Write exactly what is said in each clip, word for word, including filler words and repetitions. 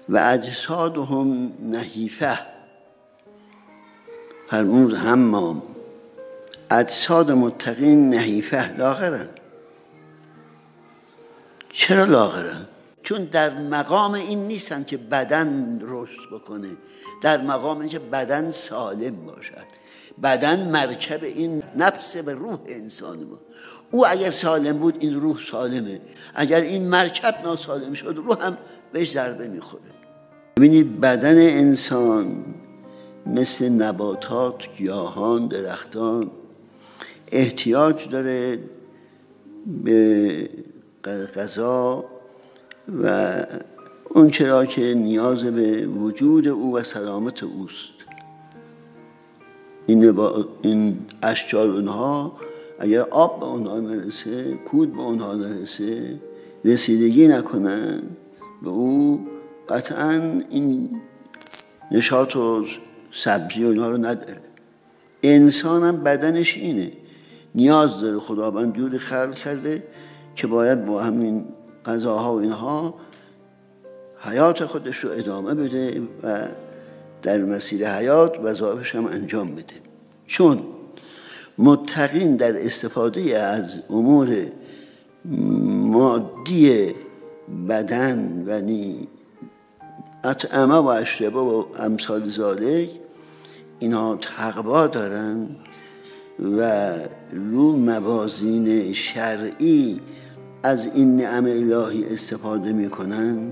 و اجسادهم نحیفه. فرمود حمام اجساد متقین نحیفه، لاغرن. چرا لاغرن؟ چون در مقام این نیستن که بدن رشد بکنه، در مقام این که بدن سالم باشد. بدن مرکب این نفس و روح انسان ما. او اگر سالم بود این روح سالمه، اگر این مرکب ناسالم شد روح هم بهش ضربه میخوره. ببینید بدن انسان مثل نباتات، گیاهان، درختان احتیاج داره به غذا و اون چرا که نیاز به وجود او و سلامت اوست. این, با این اشجار اونها اگر آب به اونها نرسه، کود به اونها نرسه، رسیدگی نکنن به او، قطعا این نشاط و سبزی اونها رو نداره. انسان هم بدنش اینه، نیاز داره. خداوند جوری خلق کرده که باید با همین غذاها و اینها حیات خودش رو ادامه بده و در مسیر حیات وظایفش هم انجام بده. چون متقین در استفاده از امور مادی بدن و نی اطعمه و اشربه و امثال ذالک، اینها تقوا دارن و رو موازین شرعی از این نعم الهی استفاده میکنن،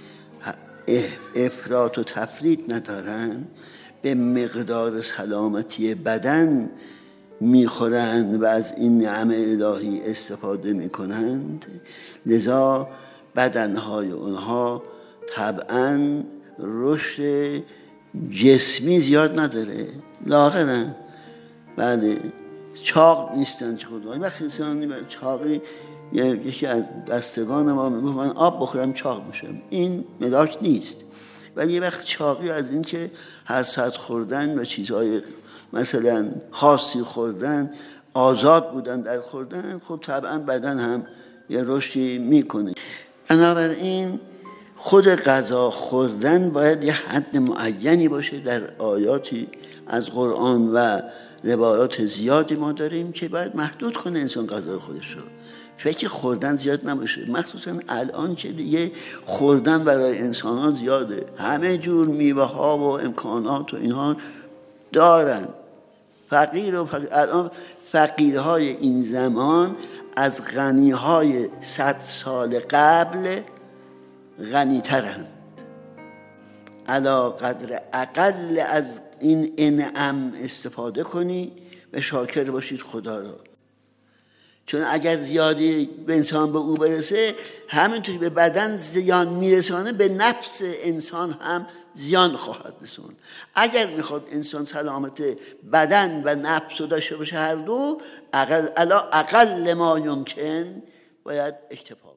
افراط و تفریط ندارن، به مقدار سلامتی بدن میخورند و از این نعم الهی استفاده میکنند. لذا بدنهای اونها طبعا رشد جسمی زیاد نداره، لاغرن. بله، چاق نیستن. چه خود وقتی انسانی چاقی، یکی از بستگان ما میگفت من آب بخورم چاق میشم، این ملاک نیست. ولی یه وقت چاقی از این که هر ساعت خوردن و چیزهای مثلا خاصی خوردن، آزاد بودن در خوردن، خب طبعا بدن هم یه رشدی میکنه. بنابراین خود غذا خوردن باید یه حد معینی باشه. در آیاتی از قرآن و روایات زیادی ما داریم که باید محدود کنه انسان غذای خودش رو، فکر خوردن زیاد نباشه. مخصوصا الان که دیگه خوردن برای انسان ها زیاده، همه جور میوه ها و امکانات و اینها دارن. فقیر و فقیر الان فقیرهای این زمان از غنیهای صد سال قبل غنی‌ترند. علا قدر اقل از این انعام استفاده کنی و شاکر باشید خدا را. چون اگر زیادی به انسان به او برسه، همینطوری به بدن زیان میرسانه، به نفس انسان هم زیان خواهد رسوند. اگر میخواد انسان سلامت بدن و نفس رو داشته باشه، هر دو، اقل الا اقل ما یمکن باید اکتفا